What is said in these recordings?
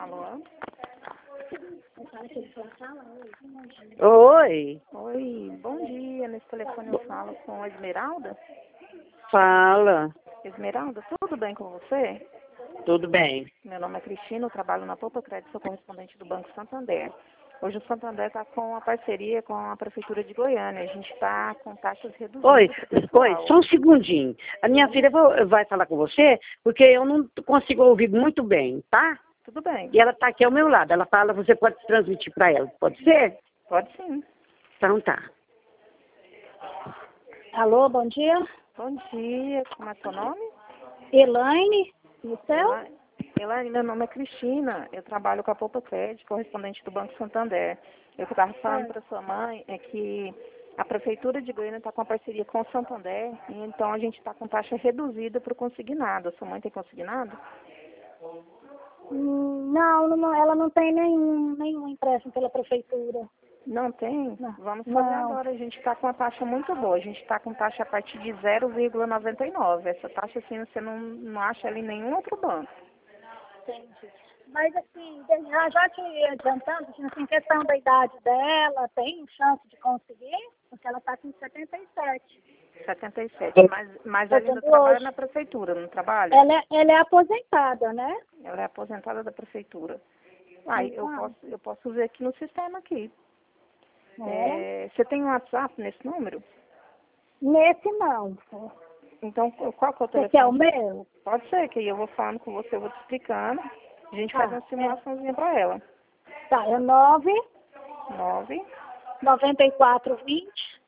Alô? Oi, Oi, bom dia. Nesse telefone eu falo com a Esmeralda. fala. Esmeralda, tudo bem com você? Tudo bem? Meu nome é Cristina, eu trabalho na Poupa Crédito, sou correspondente do Banco Santander. Hoje o Santander está com uma parceria com a Prefeitura de Goiânia. A gente está com taxas reduzidas Oi, para o pessoal. só um segundinho. A minha filha vai falar com você, porque eu não consigo ouvir muito bem, tá? Tudo bem. E ela está aqui ao meu lado. Ela fala, você pode transmitir para ela, pode ser? Pode sim. Então tá. Alô, bom dia. Bom dia, como é seu nome? Elaine, e o seu? Elaine, meu nome é Cristina, eu trabalho com a Poupa Crédito, correspondente do Banco Santander. Eu que estava falando para sua mãe é que a Prefeitura de Goiânia está com uma parceria com o Santander, e então a gente está com taxa reduzida para o consignado. A sua mãe tem consignado? Não, ela não tem nenhum empréstimo pela prefeitura. Não tem? Não. Vamos fazer Não. agora. A gente está com uma taxa muito boa. A gente está com taxa a partir de 0,99. Essa taxa, assim, você não acha ela em nenhum outro banco. Entendi. Mas assim, já te adiantando, assim, questão da idade dela, tem chance de conseguir? Porque ela está com 77. 77. Mas ela ainda trabalha na prefeitura, não trabalha? Ela é aposentada, né? Ela é aposentada da prefeitura. Eu posso ver aqui no sistema aqui. Você tem um WhatsApp nesse número? Nesse não. Então, qual que é o telefone? Esse é o meu? Pode ser, que aí eu vou falando com você, eu vou te explicando. A gente faz uma simulaçãozinha para ela. Tá, é 9 9 9420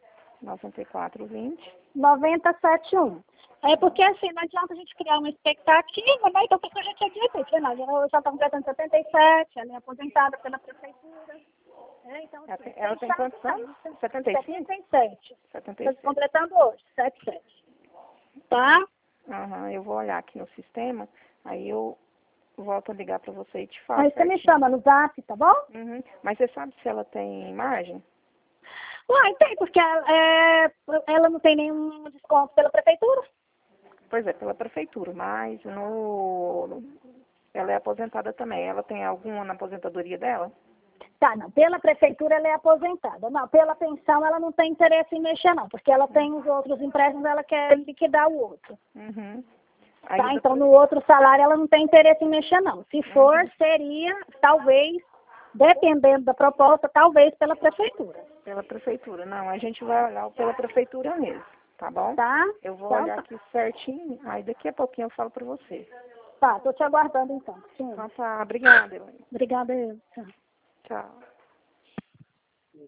9420 9071. É porque assim, não adianta a gente criar uma expectativa, né? Então, porque a gente adianta, né? Eu já estou completando 77, ela é aposentada pela prefeitura. Então, assim, ela tem quantos anos? 75? 77. 76. Estou completando hoje, 77. Tá? Eu vou olhar aqui no sistema, aí eu volto a ligar para você e te falo. Aí você me chama no Zap, tá bom? Mas você sabe se ela tem margem? Uai, tem, porque ela não tem nenhum desconto pela prefeitura. Pois é, pela prefeitura, mas ela é aposentada também. Ela tem alguma na aposentadoria dela? Tá, não. Pela prefeitura ela é aposentada. Não, pela pensão ela não tem interesse em mexer, não. Porque ela tem os outros empréstimos, ela quer liquidar o outro. Tá, então no outro salário ela não tem interesse em mexer, não. Se for, seria, talvez, dependendo da proposta, talvez pela prefeitura. Pela prefeitura. Não, a gente vai olhar pela prefeitura mesmo, tá bom? Tá. Eu vou olhar aqui certinho, aí daqui a pouquinho eu falo pra você. Tá, tô te aguardando então. Sim. Então tá, obrigada, Elaine. Obrigada, eu. Tchau. Tchau.